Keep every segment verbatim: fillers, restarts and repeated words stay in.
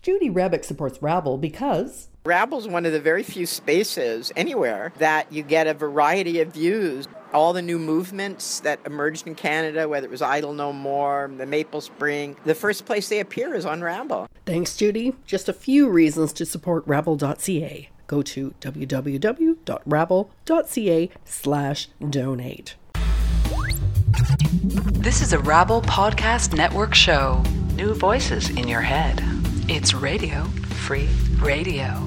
Judy Rebick supports Rabble because Rabble is one of the very few spaces anywhere that you get a variety of views. All the new movements that emerged in Canada, whether it was Idle No More, the Maple Spring, the first place they appear is on Rabble. Thanks, Judy. Just a few reasons to support rabble dot c a. Go to w w w dot rabble dot c a slash donate. This is a Rabble Podcast Network show. New voices in your head. It's Radio Free Radio.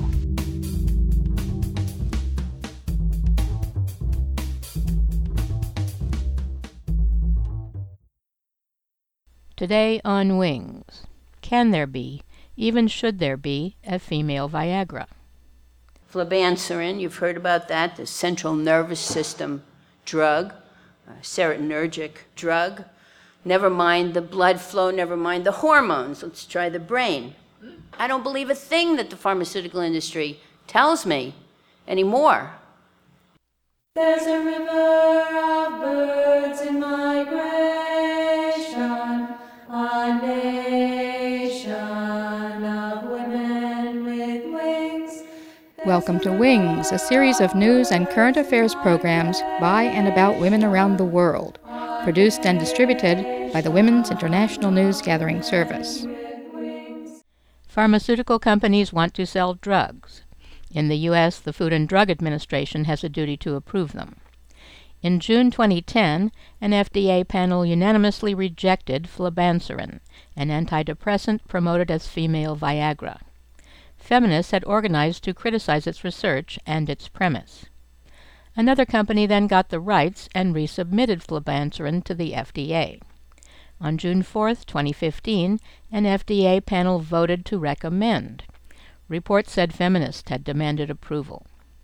Today on Wings. Can there be, even should there be, a female Viagra? Flibanserin, you've heard about that, the central nervous system drug, a serotonergic drug. Never mind the blood flow, never mind the hormones. Let's try the brain. I don't believe a thing that the pharmaceutical industry tells me anymore. There's a river of birds in migration, a nation of women with wings. Welcome to Wings, a series of news and current affairs programs by and about women around the world, produced and distributed by the Women's International News Gathering Service. Pharmaceutical companies want to sell drugs. In the U S, the Food and Drug Administration has a duty to approve them. In June twenty ten, an F D A panel unanimously rejected flibanserin, an antidepressant promoted as female Viagra. Feminists had organized to criticize its research and its premise. Another company then got the rights and resubmitted flibanserin to the F D A. On June fourth, twenty fifteen, an F D A panel voted to recommend. Reports said feminists had demanded approval.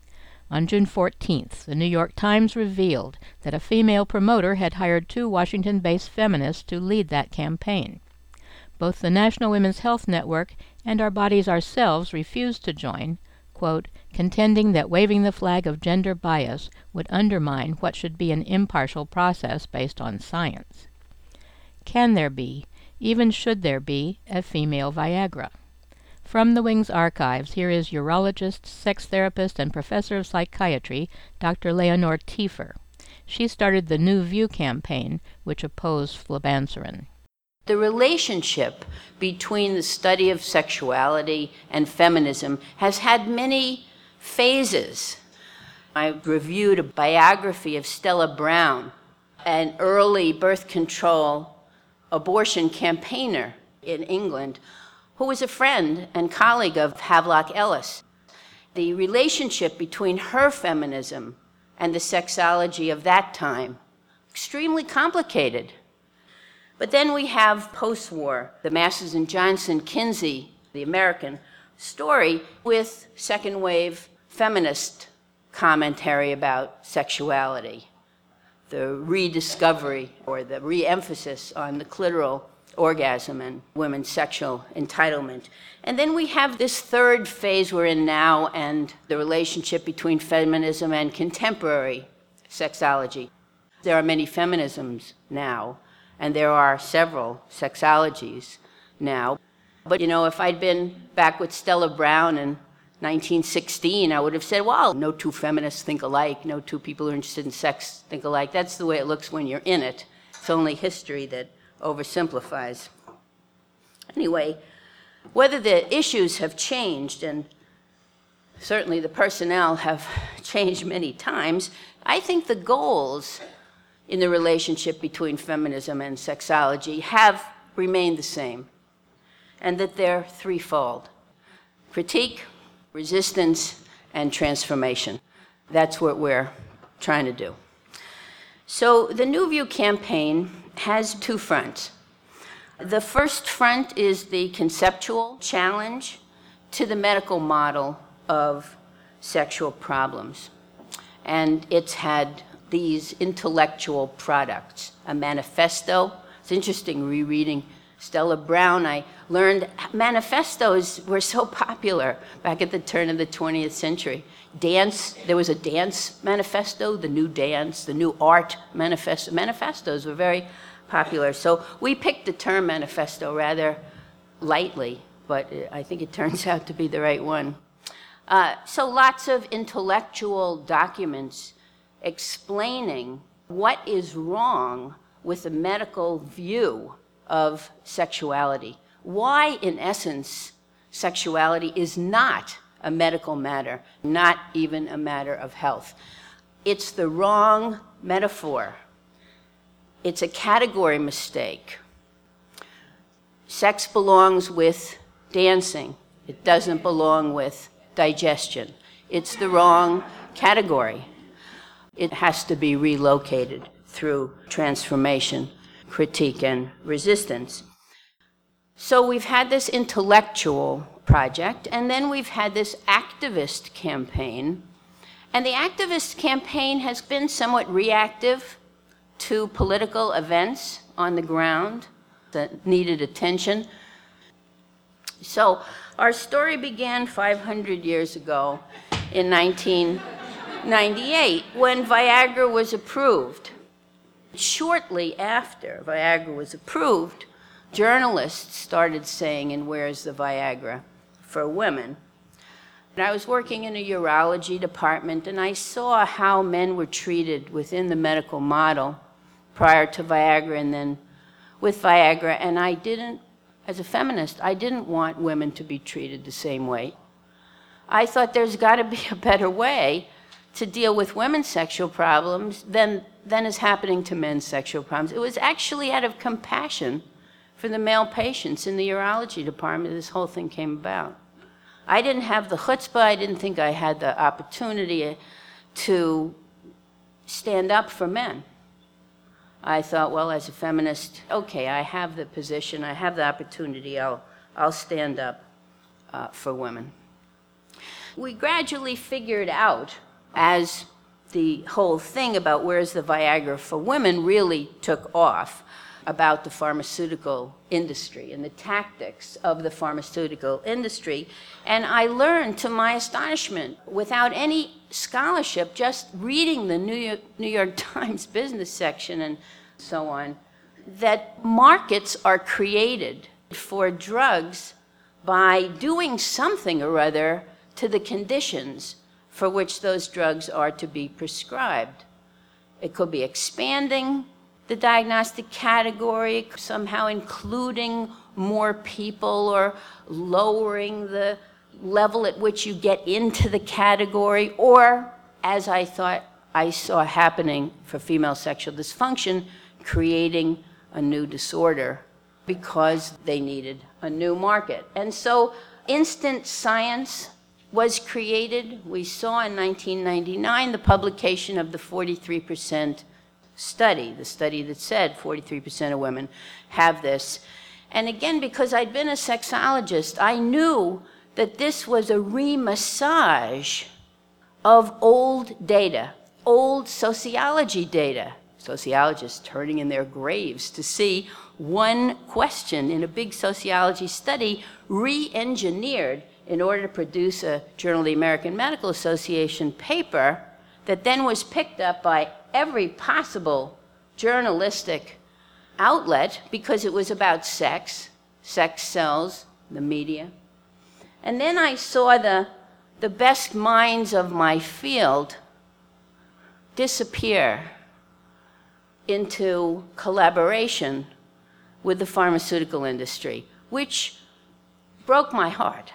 On June fourteenth, the New York Times revealed that a female promoter had hired two Washington-based feminists to lead that campaign. Both the National Women's Health Network and our bodies ourselves refused to join, quote, contending that waving the flag of gender bias would undermine what should be an impartial process based on science. Can there be, even should there be, a female Viagra? From the Wings archives, here is urologist, sex therapist, and professor of psychiatry, Doctor Leonore Tiefer. She started the New View campaign, which opposed flibanserin. The relationship between the study of sexuality and feminism has had many phases. I reviewed a biography of Stella Brown, an early birth control abortion campaigner in England, who was a friend and colleague of Havelock Ellis. The relationship between her feminism and the sexology of that time, extremely complicated. But then we have post-war, the Masters and Johnson Kinsey, the American story, with second wave feminist commentary about sexuality, the rediscovery or the re-emphasis on the clitoral orgasm and women's sexual entitlement. And then we have this third phase we're in now and the relationship between feminism and contemporary sexology. There are many feminisms now, and there are several sexologies now. But, you know, if I'd been back with Stella Brown in nineteen sixteen, I would have said, well, no two feminists think alike, no two people who are interested in sex think alike. That's the way it looks when you're in it. It's only history that oversimplifies. Anyway, whether the issues have changed, and certainly the personnel have changed many times, I think the goals in the relationship between feminism and sexology have remained the same, and that they're threefold: critique, resistance, and transformation. That's what we're trying to do. So the New View campaign has two fronts. The first front is the conceptual challenge to the medical model of sexual problems. And it's had these intellectual products, a manifesto. It's interesting rereading Stella Brown. I learned manifestos were so popular back at the turn of the twentieth century. Dance, there was a dance manifesto, the new dance, the new art manifesto. Manifestos were very popular. So we picked the term manifesto rather lightly but I think it turns out to be the right one. Uh, so lots of intellectual documents explaining what is wrong with the medical view of sexuality. Why, in essence, sexuality is not a medical matter, not even a matter of health. It's the wrong metaphor. It's a category mistake. Sex belongs with dancing. It doesn't belong with digestion. It's the wrong category. It has to be relocated through transformation, critique, and resistance. So we've had this intellectual project, and then we've had this activist campaign. And the activist campaign has been somewhat reactive to political events on the ground that needed attention. So our story began five hundred years ago in nineteen ninety-eight when Viagra was approved. Shortly after Viagra was approved, journalists started saying, and where's the Viagra for women? And I was working in a urology department, and I saw how men were treated within the medical model prior to Viagra and then with Viagra, and I didn't, as a feminist, I didn't want women to be treated the same way. I thought there's got to be a better way to deal with women's sexual problems than, than is happening to men's sexual problems. It was actually out of compassion for the male patients in the urology department this whole thing came about. I didn't have the chutzpah, I didn't think I had the opportunity to stand up for men. I thought, well, as a feminist, okay, I have the position, I have the opportunity, I'll, I'll stand up uh, for women. We gradually figured out, as the whole thing about where's the Viagra for women really took off, about the pharmaceutical industry and the tactics of the pharmaceutical industry. And I learned, to my astonishment, without any scholarship, just reading the New York, New York Times business section and so on, that markets are created for drugs by doing something or other to the conditions for which those drugs are to be prescribed. It could be expanding the diagnostic category, somehow including more people, or lowering the level at which you get into the category, or, as I thought I saw happening for female sexual dysfunction, creating a new disorder because they needed a new market. And so instant science was created. We saw in nineteen ninety-nine the publication of the forty-three percent study, the study that said forty-three percent of women have this. And again, because I'd been a sexologist, I knew that this was a re-massage of old data, old sociology data. Sociologists turning in their graves to see one question in a big sociology study re-engineered in order to produce a Journal of the American Medical Association paper that then was picked up by every possible journalistic outlet because it was about sex, sex sells, the media. And then I saw the, the best minds of my field disappear into collaboration with the pharmaceutical industry, which broke my heart.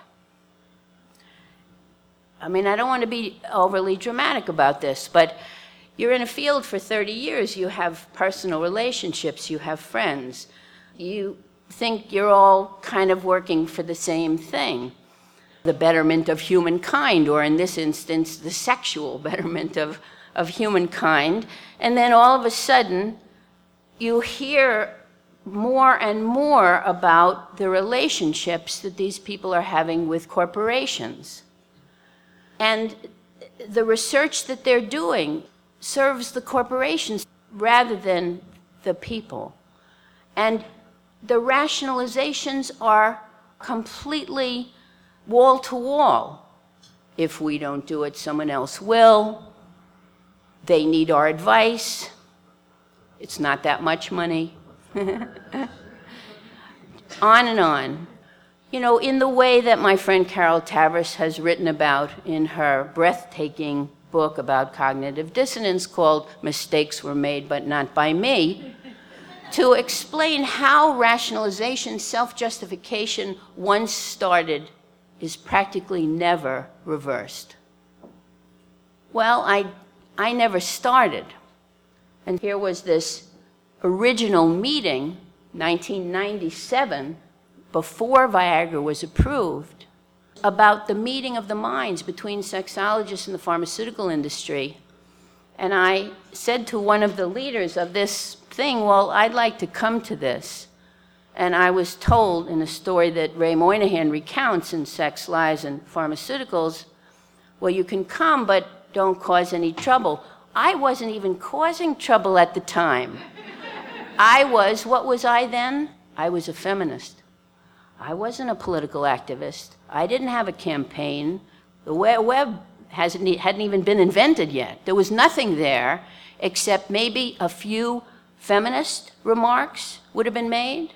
I mean, I don't want to be overly dramatic about this, but you're in a field for thirty years, you have personal relationships, you have friends. You think you're all kind of working for the same thing, the betterment of humankind, or in this instance, the sexual betterment of, of humankind. And then all of a sudden, you hear more and more about the relationships that these people are having with corporations. And the research that they're doing serves the corporations rather than the people. And the rationalizations are completely wall to wall. If we don't do it, someone else will. They need our advice. It's not that much money. On and on. you know, in the way that my friend Carol Tavris has written about in her breathtaking book about cognitive dissonance called Mistakes Were Made But Not By Me, to explain how rationalization, self-justification, once started, is practically never reversed. Well, I, I never started. And here was this original meeting, nineteen ninety-seven, before Viagra was approved, about the meeting of the minds between sexologists and the pharmaceutical industry. And I said to one of the leaders of this thing, well, I'd like to come to this. And I was told in a story that Ray Moynihan recounts in Sex, Lies, and Pharmaceuticals, well, you can come, but don't cause any trouble. I wasn't even causing trouble at the time. I was, what was I then? I was a feminist. I wasn't a political activist. I didn't have a campaign. The web hasn't, hadn't even been invented yet. There was nothing there except maybe a few feminist remarks would have been made.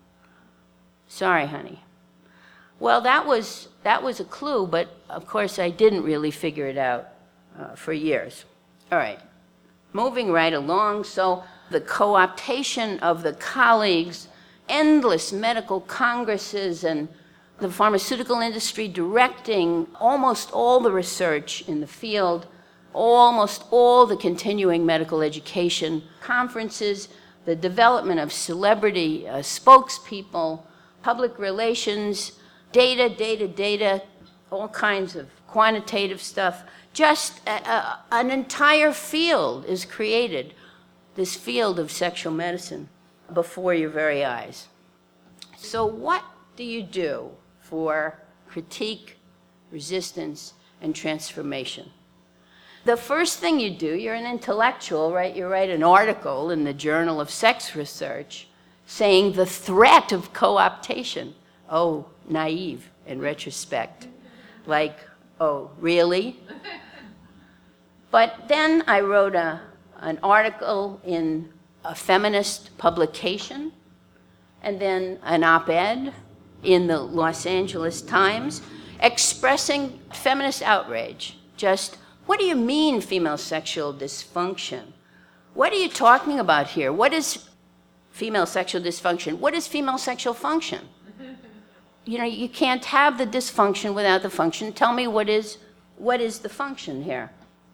Sorry, honey. Well, that was, that was a clue, but of course I didn't really figure it out uh, for years. All right, moving right along. So the co-optation of the colleagues, endless medical congresses, and the pharmaceutical industry directing almost all the research in the field, almost all the continuing medical education conferences, the development of celebrity uh, spokespeople, public relations, data, data, data, all kinds of quantitative stuff. Just a, a, an entire field is created, this field of sexual medicine, before your very eyes. So what do you do for critique, resistance, and transformation? The first thing you do, you're an intellectual, right? You write an article in the Journal of Sex Research saying the threat of co-optation. Oh, naive in retrospect. Like, oh, really? But then I wrote a, an article in a feminist publication, and then an op-ed in the Los Angeles Times expressing feminist outrage. Just, what do you mean female sexual dysfunction? What are you talking about here? What is female sexual dysfunction? What is female sexual function? You know, you can't have the dysfunction without the function. Tell me what is, what is the function here?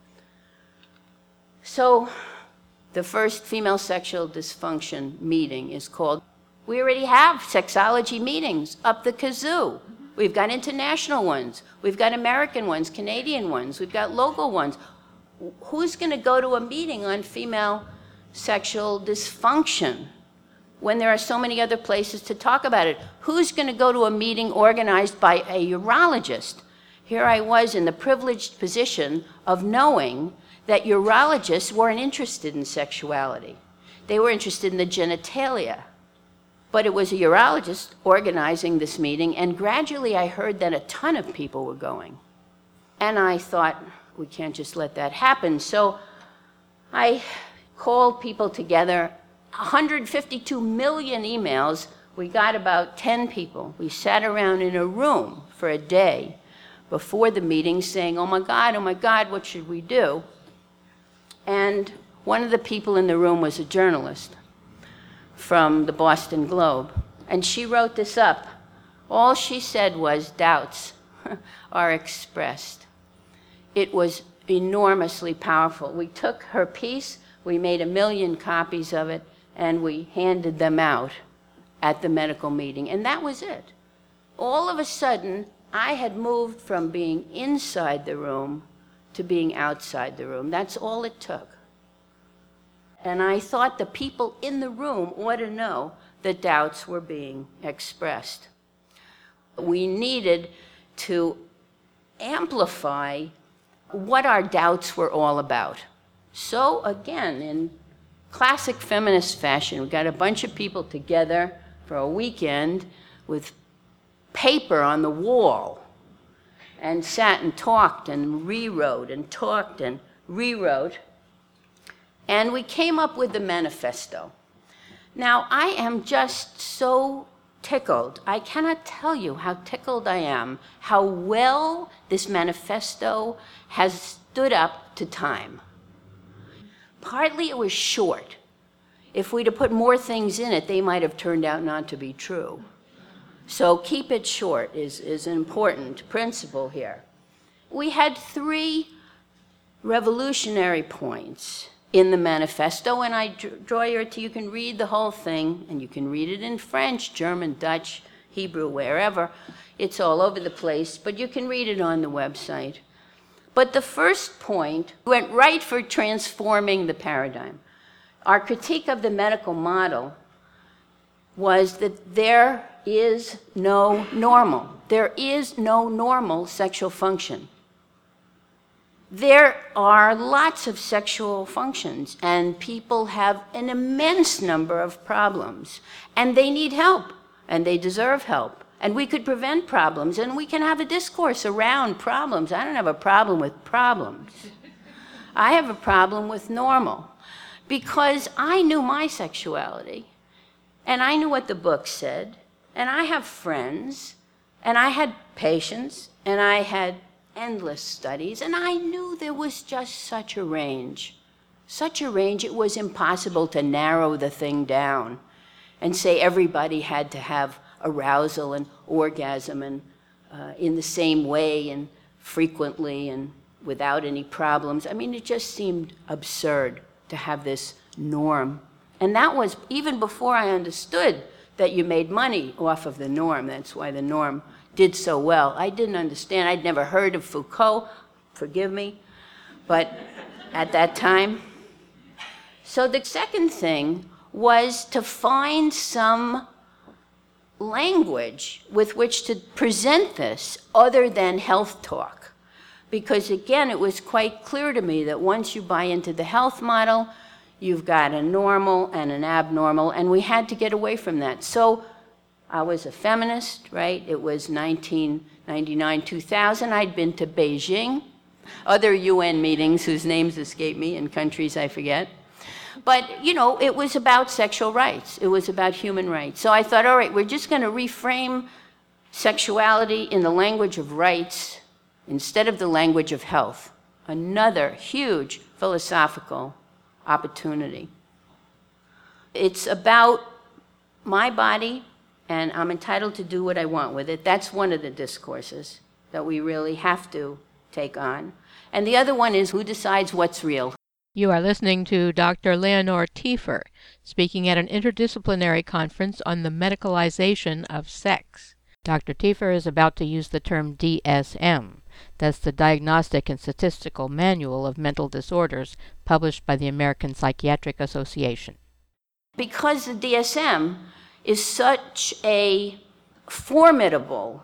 So the first female sexual dysfunction meeting is called, we already have sexology meetings up the kazoo. We've got international ones. We've got American ones, Canadian ones. We've got local ones. Who's going to go to a meeting on female sexual dysfunction when there are so many other places to talk about it? Who's going to go to a meeting organized by a urologist? Here I was in the privileged position of knowing that urologists weren't interested in sexuality. They were interested in the genitalia. But it was a urologist organizing this meeting, and gradually I heard that a ton of people were going. And I thought, we can't just let that happen. So I called people together, one hundred fifty-two million emails. We got about ten people. We sat around in a room for a day before the meeting saying, oh my God, oh my God, what should we do? And one of the people in the room was a journalist from the Boston Globe, and she wrote this up. All she said was, doubts are expressed. It was enormously powerful. We took her piece, we made a million copies of it, and we handed them out at the medical meeting, and that was it. All of a sudden, I had moved from being inside the room to being outside the room. That's all it took. And I thought the people in the room ought to know that doubts were being expressed. We needed to amplify what our doubts were all about. So again, in classic feminist fashion, we got a bunch of people together for a weekend with paper on the wall and sat and talked and rewrote and talked and rewrote. And we came up with the manifesto. Now, I am just so tickled. I cannot tell you how tickled I am, how well this manifesto has stood up to time. Partly it was short. If we'd have put more things in it, they might have turned out not to be true. So keep it short is, is an important principle here. We had three revolutionary points in the manifesto, and I draw your attention. You can read the whole thing, and you can read it in French, German, Dutch, Hebrew, wherever. It's all over the place, but you can read it on the website. But the first point went right for transforming the paradigm. Our critique of the medical model was that there is no normal. There is no normal sexual function. There are lots of sexual functions, and people have an immense number of problems, and they need help, and they deserve help. And we could prevent problems, and we can have a discourse around problems. I don't have a problem with problems. I have a problem with normal, because I knew my sexuality, and I knew what the book said, and I have friends, and I had patients, and I had endless studies, and I knew there was just such a range. Such a range, it was impossible to narrow the thing down and say everybody had to have arousal and orgasm and uh, in the same way and frequently and without any problems. I mean, it just seemed absurd to have this norm. And that was even before I understood that you made money off of the norm. That's why the norm did so well. I didn't understand. I'd never heard of Foucault, forgive me, but at that time. So the second thing was to find some language with which to present this other than health talk. Because again, it was quite clear to me that once you buy into the health model, you've got a normal and an abnormal, and we had to get away from that. So I was a feminist, right? It was nineteen ninety-nine, two thousand. I'd been to Beijing, other U N meetings whose names escape me in countries I forget. But, you know, it was about sexual rights. It was about human rights. So I thought, all right, we're just going to reframe sexuality in the language of rights instead of the language of health. Another huge philosophical opportunity. It's about my body, and I'm entitled to do what I want with it. That's one of the discourses that we really have to take on. And the other one is who decides what's real. You are listening to Doctor Leonore Tiefer, speaking at an interdisciplinary conference on the medicalization of sex. Doctor Tiefer is about to use the term D S M. That's the Diagnostic and Statistical Manual of Mental Disorders, published by the American Psychiatric Association. Because the D S M is such a formidable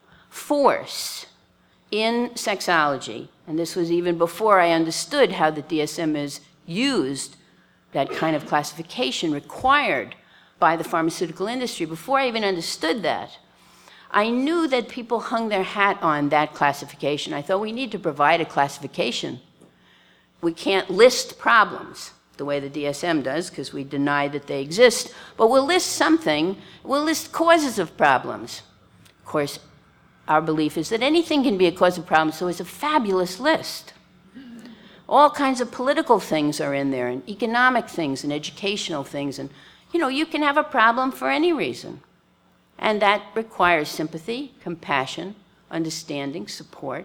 force in sexology, and this was even before I understood how the D S M is used, that kind of classification required by the pharmaceutical industry. Before I even understood that, I knew that people hung their hat on that classification. I thought we need to provide a classification. We can't list problems the way the D S M does, because we deny that they exist, but we'll list something. We'll list causes of problems. Of course, our belief is that anything can be a cause of problems, so it's a fabulous list. All kinds of political things are in there, and economic things, and educational things, and, you know, you can have a problem for any reason. And that requires sympathy, compassion, understanding, support.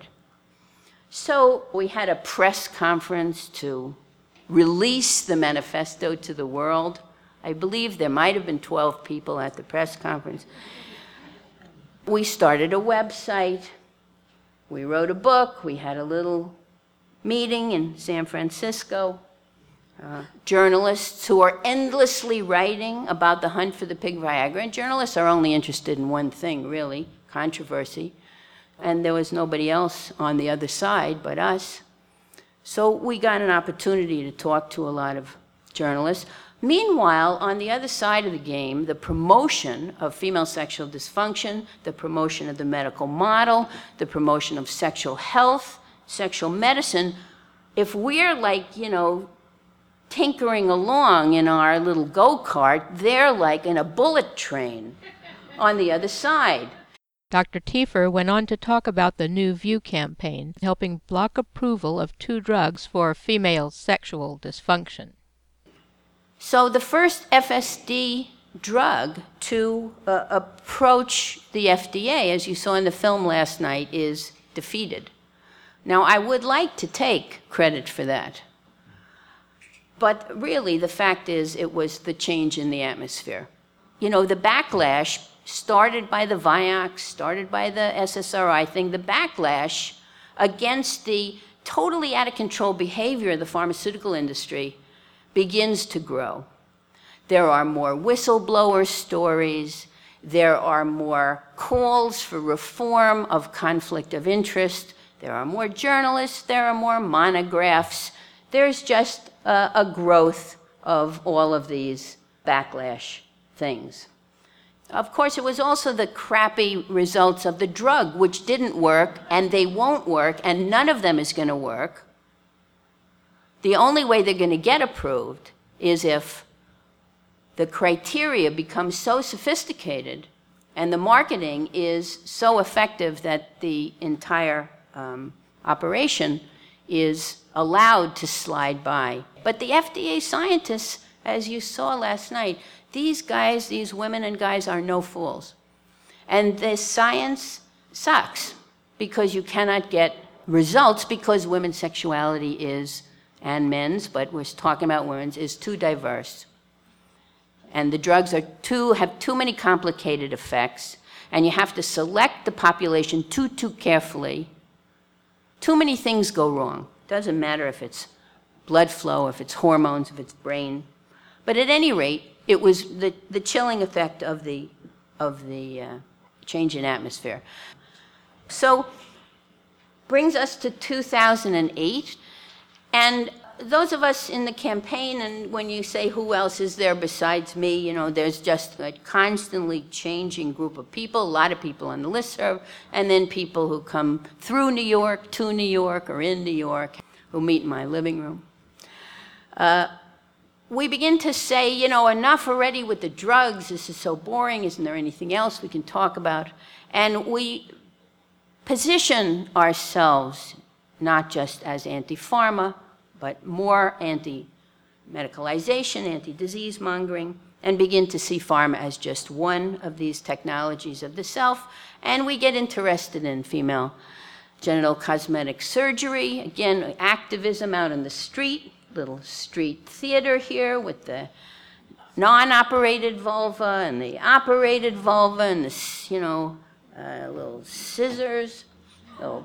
So we had a press conference to release the manifesto to the world. I believe there might have been twelve people at the press conference. We started a website. We wrote a book. We had a little meeting in San Francisco. Uh, journalists who are endlessly writing about the hunt for the pig Viagra. And journalists are only interested in one thing, really, controversy. And there was nobody else on the other side but us. So we got an opportunity to talk to a lot of journalists. Meanwhile, on the other side of the game, the promotion of female sexual dysfunction, the promotion of the medical model, the promotion of sexual health, sexual medicine, if we're like, you know, tinkering along in our little go-kart, they're like in a bullet train on the other side. Doctor Tiefer went on to talk about the New View campaign, helping block approval of two drugs for female sexual dysfunction. So the first F S D drug to uh, approach the F D A, as you saw in the film last night, is defeated. Now, I would like to take credit for that. But really, the fact is, it was the change in the atmosphere. You know, the backlash started by the Vioxx, started by the S S R I thing, the backlash against the totally out of control behavior of the pharmaceutical industry begins to grow. There are more whistleblower stories. There are more calls for reform of conflict of interest. There are more journalists. There are more monographs. There's just a, a growth of all of these backlash things. Of course, it was also the crappy results of the drug, which didn't work, and they won't work, and none of them is going to work. The only way they're going to get approved is if the criteria becomes so sophisticated and the marketing is so effective that the entire um, operation is allowed to slide by. But the F D A scientists, as you saw last night, these guys, these women and guys are no fools. And the science sucks because you cannot get results because women's sexuality is, and men's, but we're talking about women's, is too diverse. And the drugs are too, have too many complicated effects, and you have to select the population too, too carefully. Too many things go wrong. Doesn't matter if it's blood flow, if it's hormones, if it's brain. But at any rate, it was the, the chilling effect of the, of the uh, change in atmosphere. So, brings us to two thousand eight, and those of us in the campaign, and when you say who else is there besides me, you know, there's just a constantly changing group of people, a lot of people on the listserv, and then people who come through New York, to New York, or in New York, who meet in my living room. Uh, we begin to say, you know, enough already with the drugs, this is so boring, isn't there anything else we can talk about? And we position ourselves not just as anti-pharma, but more anti-medicalization, anti-disease mongering, and begin to see pharma as just one of these technologies of the self. And we get interested in female genital cosmetic surgery, again, activism out in the street, little street theater here with the non-operated vulva and the operated vulva and the, you know, uh, little scissors, little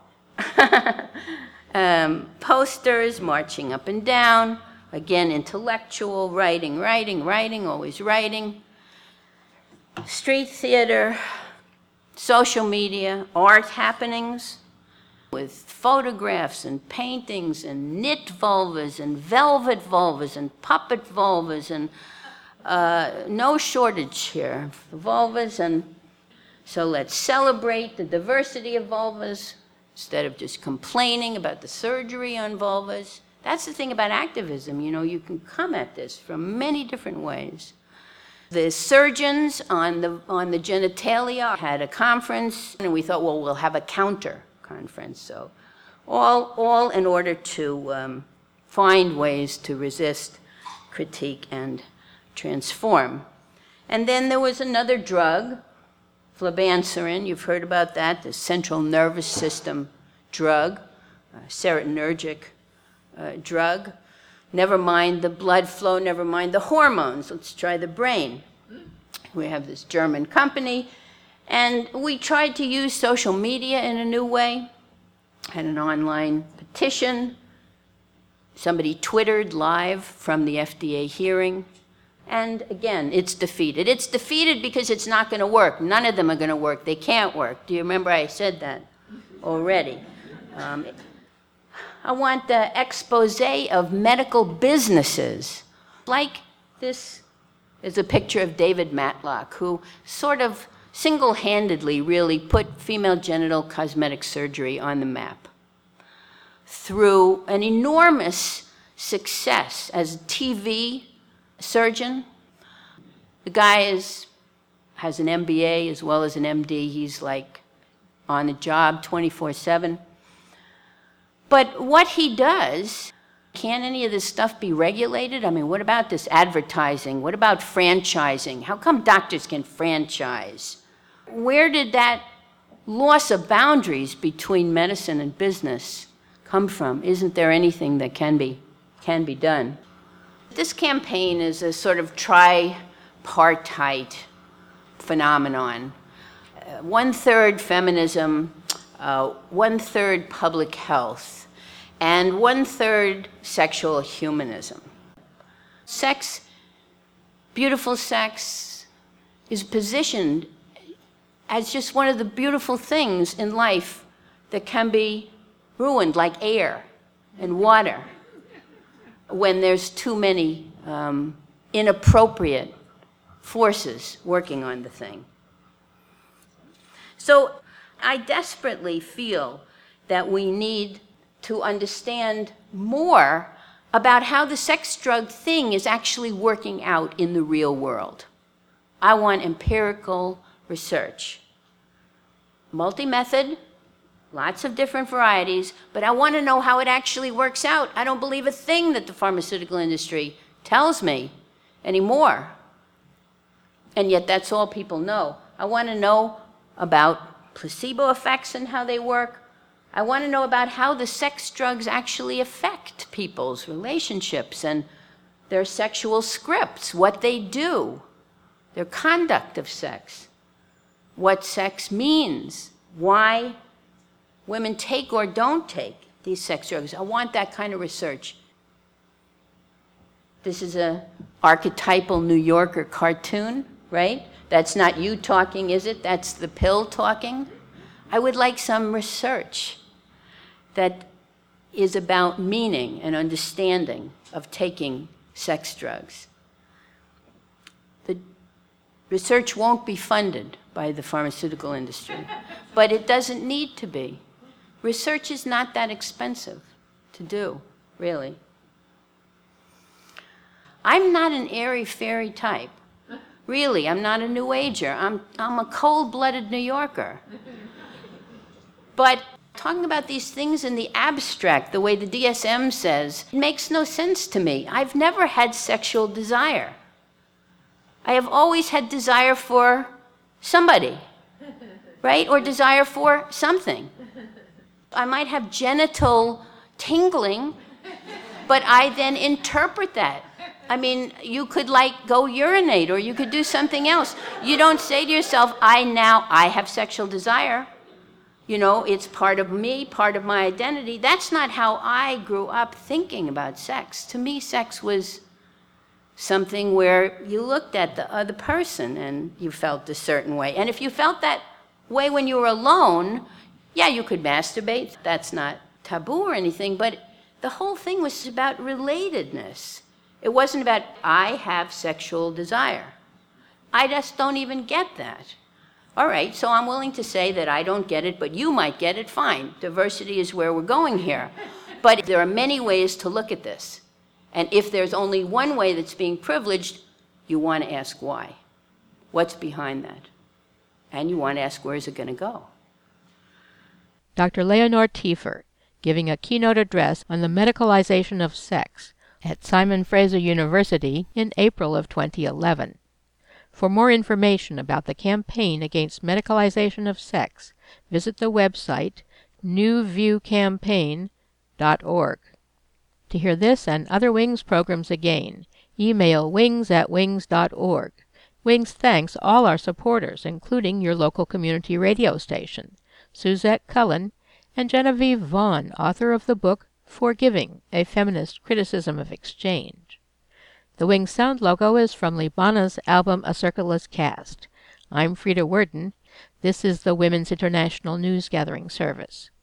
um, posters marching up and down. Again, intellectual, writing, writing, writing, always writing. Street theater, social media, art happenings with photographs and paintings and knit vulvas and velvet vulvas and puppet vulvas and uh, no shortage here of vulvas. And so let's celebrate the diversity of vulvas instead of just complaining about the surgery on vulvas. That's the thing about activism, you know, you can come at this from many different ways. The surgeons on the, on the genitalia had a conference, and we thought, well, we'll have a counter conference. So all, all in order to um, find ways to resist, critique, and transform. And then there was another drug, flibanserin, you've heard about that, the central nervous system drug, uh, serotonergic uh, drug. Never mind the blood flow, never mind the hormones. Let's try the brain. We have this German company, and we tried to use social media in a new way. Had an online petition. Somebody Twittered live from the F D A hearing. And again, it's defeated. It's defeated because it's not going to work. None of them are going to work. They can't work. Do you remember I said that already? Um, I want the expose of medical businesses. Like this is a picture of David Matlock, who sort of single-handedly really put female genital cosmetic surgery on the map through an enormous success as a T V surgeon. The guy is has an M B A as well as an M D. He's like on the job twenty-four seven. But what he does, can any of this stuff be regulated? I mean, what about this advertising? What about franchising? How come doctors can franchise? Where did that loss of boundaries between medicine and business come from? Isn't there anything that can be, can be done? This campaign is a sort of tripartite phenomenon. Uh, one-third feminism, uh, one-third public health, and one-third sexual humanism. Sex, beautiful sex, is positioned as just one of the beautiful things in life that can be ruined, like air and water, when there's too many um, inappropriate forces working on the thing. So I desperately feel that we need to understand more about how the sex drug thing is actually working out in the real world. I want empirical research. Multi-method, lots of different varieties, but I want to know how it actually works out. I don't believe a thing that the pharmaceutical industry tells me anymore. And yet that's all people know. I want to know about placebo effects and how they work. I want to know about how the sex drugs actually affect people's relationships and their sexual scripts, what they do, their conduct of sex, what sex means, why women take or don't take these sex drugs. I want that kind of research. This is an archetypal New Yorker cartoon, right? That's not you talking, is it? That's the pill talking. I would like some research that is about meaning and understanding of taking sex drugs. The research won't be funded by the pharmaceutical industry, but it doesn't need to be. Research is not that expensive to do, really. I'm not an airy-fairy type. Really, I'm not a New Ager. I'm, I'm a cold-blooded New Yorker. But talking about these things in the abstract, the way the D S M says, it makes no sense to me. I've never had sexual desire. I have always had desire for somebody, right? Or desire for something. I might have genital tingling, but I then interpret that. I mean, you could like go urinate or you could do something else. You don't say to yourself, I now, I have sexual desire. You know, it's part of me, part of my identity. That's not how I grew up thinking about sex. To me, sex was something where you looked at the other person and you felt a certain way. And if you felt that way when you were alone, yeah, you could masturbate. That's not taboo or anything, but the whole thing was about relatedness. It wasn't about, I have sexual desire. I just don't even get that. All right, so I'm willing to say that I don't get it, but you might get it, fine. Diversity is where we're going here. But there are many ways to look at this. And if there's only one way that's being privileged, you want to ask why. What's behind that? And you want to ask, where's it going to go? Doctor Leonore Tiefer, giving a keynote address on the medicalization of sex at Simon Fraser University in April of twenty eleven. For more information about the campaign against medicalization of sex, visit the website new view campaign dot org. To hear this and other WINGS programs again, email wings at wings dot org. WINGS thanks all our supporters, including your local community radio station, Suzette Cullen, and Genevieve Vaughn, author of the book Forgiving, A Feminist Criticism of Exchange. The WINGS sound logo is from Libana's album A Circulus Cast. I'm Frida Worden. This is the Women's International News Gathering Service.